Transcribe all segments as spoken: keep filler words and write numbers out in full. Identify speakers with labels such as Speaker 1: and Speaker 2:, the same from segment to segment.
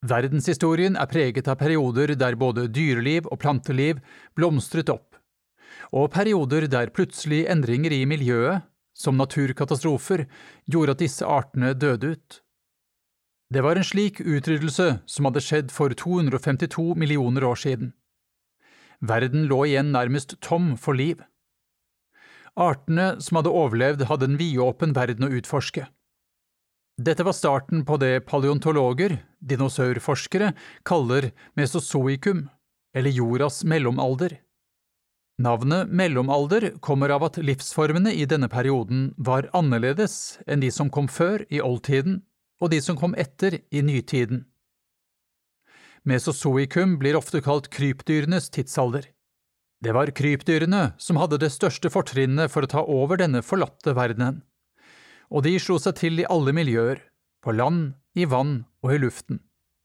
Speaker 1: Verdenshistorien er preget av perioder der både dyreliv og planteliv blomstret opp, og perioder der plutselig endringer i miljøet, som naturkatastrofer, gjorde at disse artene døde ut. Det var en slik utryddelse som hadde skjedd for to hundre femtito millioner år siden. Verden lå igjen nærmest tom for liv. Artene som hadde overlevd hadde en vidåpen verden å utforske. Dette var starten på det paleontologer, dinosaurforskere, kaller Mesozoikum, eller jordas mellomalder. Navnet mellomalder kommer av at livsformene i denne perioden var annerledes enn de som kom før i oldtiden, og de som kom etter i nytiden. Mesozoikum blir ofte kalt krypdyrenes tidsalder. Det var krypdyrene som hadde det største fortrinnet for å ta over denne forlatte verdenen, og de slo seg til i alle miljøer, på land, i vann og i luften.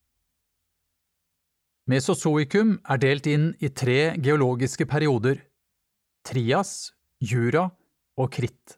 Speaker 1: Mesozoikum er delt inn i tre geologiske perioder: Trias, Jura og Kritt.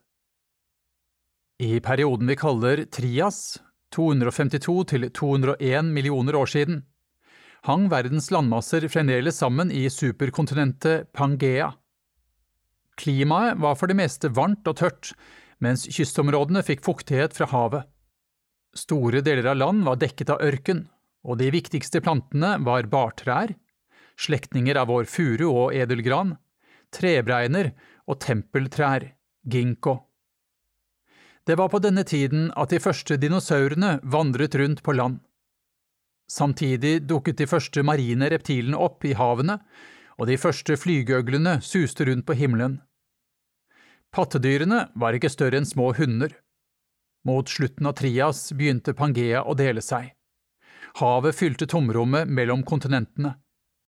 Speaker 1: I perioden vi kaller Trias, to hundre femtito til to hundre en millioner år siden, hang verdens landmasser fremdeles sammen i superkontinentet Pangea. Klimaet var for det meste varmt og tørt, mens kystområdene fikk fuktighet fra havet. Store deler av land var dekket av ørken, og de viktigste plantene var bartrær, slektninger av vår furu og edelgran, trebregner og tempeltrær, ginkgo. Det var på denne tiden at de første dinosaurene vandret rundt på land. Samtidig dukket de første marine reptilene opp i havene, og de første flygøglene suste rundt på himmelen. Pattedyrene var ikke større enn små hunder. Mot slutten av Trias begynte Pangea å dele seg. Havet fylte tomrommet mellom kontinentene.